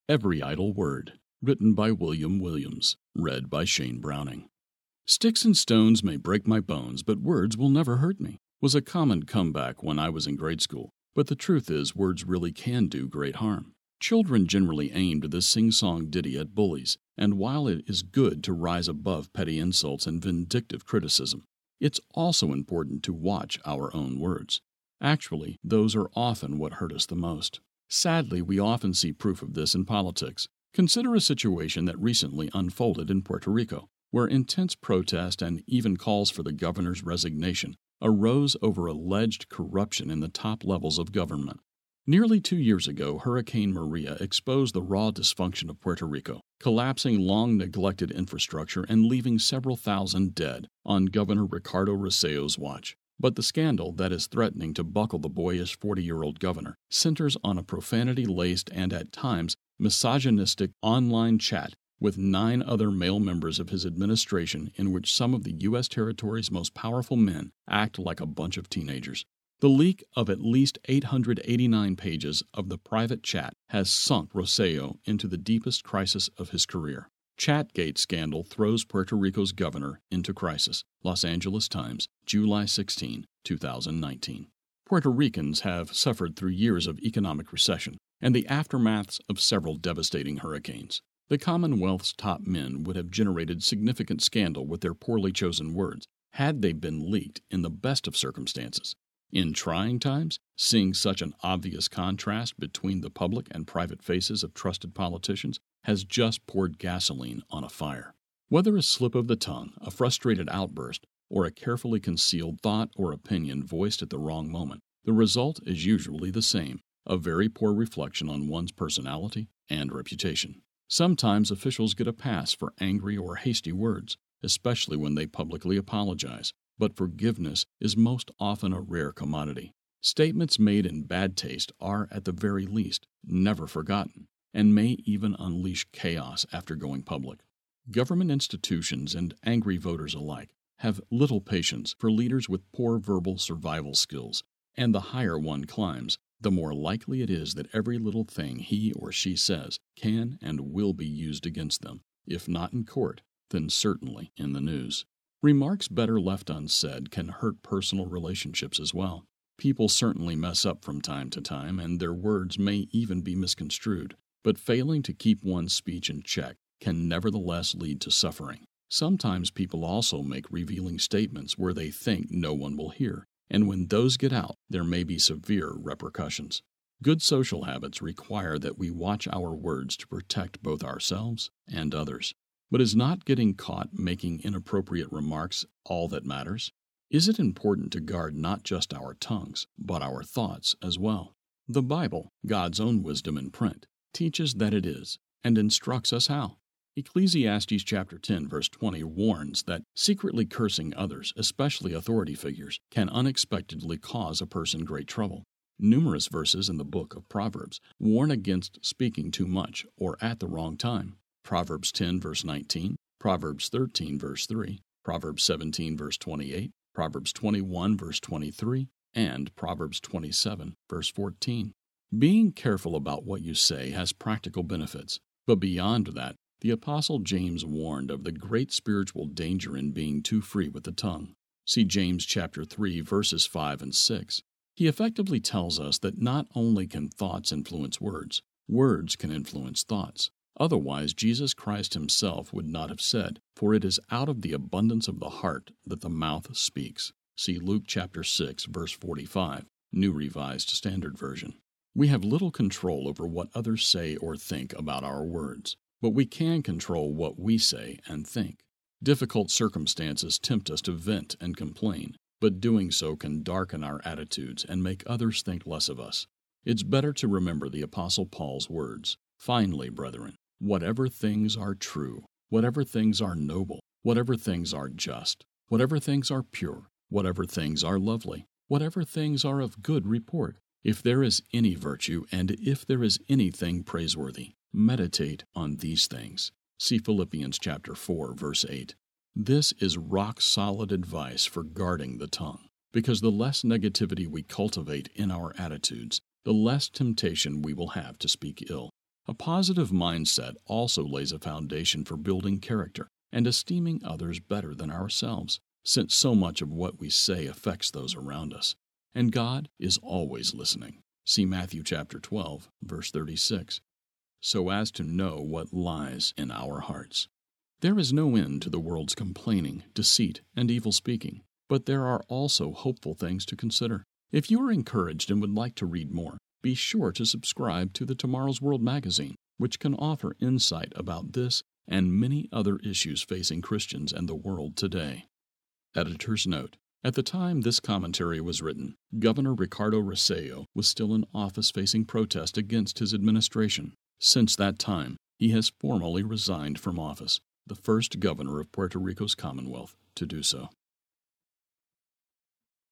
Every Idle Word, written by William Williams, read by Shane Browning. "Sticks and stones may break my bones, but words will never hurt me," was a common comeback when I was in grade school. But the truth is, words really can do great harm. Children generally aimed this sing-song ditty at bullies, and while it is good to rise above petty insults and vindictive criticism, it's also important to watch our own words. Actually, those are often what hurt us the most. Sadly, we often see proof of this in politics. Consider a situation that recently unfolded in Puerto Rico, where intense protest and even calls for the governor's resignation arose over alleged corruption in the top levels of government. Nearly 2 years ago, Hurricane Maria exposed the raw dysfunction of Puerto Rico, collapsing long-neglected infrastructure and leaving several thousand dead on Governor Ricardo Rossello's watch. But the scandal that is threatening to buckle the boyish 40-year-old governor centers on a profanity-laced and at times misogynistic online chat with 9 other male members of his administration in which some of the U.S. territory's most powerful men act like a bunch of teenagers. The leak of at least 889 pages of the private chat has sunk Rosello into the deepest crisis of his career. Chatgate scandal throws Puerto Rico's governor into crisis. Los Angeles Times, July 16, 2019. Puerto Ricans have suffered through years of economic recession and the aftermaths of several devastating hurricanes. The Commonwealth's top men would have generated significant scandal with their poorly chosen words had they been leaked in the best of circumstances. In trying times, seeing such an obvious contrast between the public and private faces of trusted politicians has just poured gasoline on a fire. Whether a slip of the tongue, a frustrated outburst, or a carefully concealed thought or opinion voiced at the wrong moment, the result is usually the same, a very poor reflection on one's personality and reputation. Sometimes officials get a pass for angry or hasty words, especially when they publicly apologize, but forgiveness is most often a rare commodity. Statements made in bad taste are, at the very least, never forgotten, and may even unleash chaos after going public. Government institutions and angry voters alike have little patience for leaders with poor verbal survival skills, and the higher one climbs, the more likely it is that every little thing he or she says can and will be used against them, if not in court, then certainly in the news. Remarks better left unsaid can hurt personal relationships as well. People certainly mess up from time to time, and their words may even be misconstrued, but failing to keep one's speech in check can nevertheless lead to suffering. Sometimes people also make revealing statements where they think no one will hear, and when those get out, there may be severe repercussions. Good social habits require that we watch our words to protect both ourselves and others. But is not getting caught making inappropriate remarks all that matters? Is it important to guard not just our tongues, but our thoughts as well? The Bible, God's own wisdom in print, teaches that it is, and instructs us how. Ecclesiastes chapter 10, verse 20 warns that secretly cursing others, especially authority figures, can unexpectedly cause a person great trouble. Numerous verses in the book of Proverbs warn against speaking too much or at the wrong time. Proverbs 10, verse 19, Proverbs 13, verse 3, Proverbs 17, verse 28, Proverbs 21, verse 23, and Proverbs 27, verse 14. Being careful about what you say has practical benefits, but beyond that, the Apostle James warned of the great spiritual danger in being too free with the tongue. See James chapter 3, verses 5 and 6. He effectively tells us that not only can thoughts influence words, words can influence thoughts. Otherwise, Jesus Christ himself would not have said, "For it is out of the abundance of the heart that the mouth speaks." See Luke chapter 6, verse 45, New Revised Standard Version. We have little control over what others say or think about our words, but we can control what we say and think. Difficult circumstances tempt us to vent and complain, but doing so can darken our attitudes and make others think less of us. It's better to remember the Apostle Paul's words, "Finally, brethren, whatever things are true, whatever things are noble, whatever things are just, whatever things are pure, whatever things are lovely, whatever things are of good report, if there is any virtue and if there is anything praiseworthy, meditate on these things." See Philippians chapter 4, verse 8. This is rock-solid advice for guarding the tongue, because the less negativity we cultivate in our attitudes, the less temptation we will have to speak ill. A positive mindset also lays a foundation for building character and esteeming others better than ourselves, since so much of what we say affects those around us. And God is always listening. See Matthew chapter 12, verse 36. So as to know what lies in our hearts. There is no end to the world's complaining, deceit, and evil speaking, but there are also hopeful things to consider. If you are encouraged and would like to read more, be sure to subscribe to the Tomorrow's World magazine, which can offer insight about this and many other issues facing Christians and the world today. Editor's note: at the time this commentary was written, Governor Ricardo Rossello was still in office facing protest against his administration. Since that time, he has formally resigned from office, the first governor of Puerto Rico's Commonwealth to do so.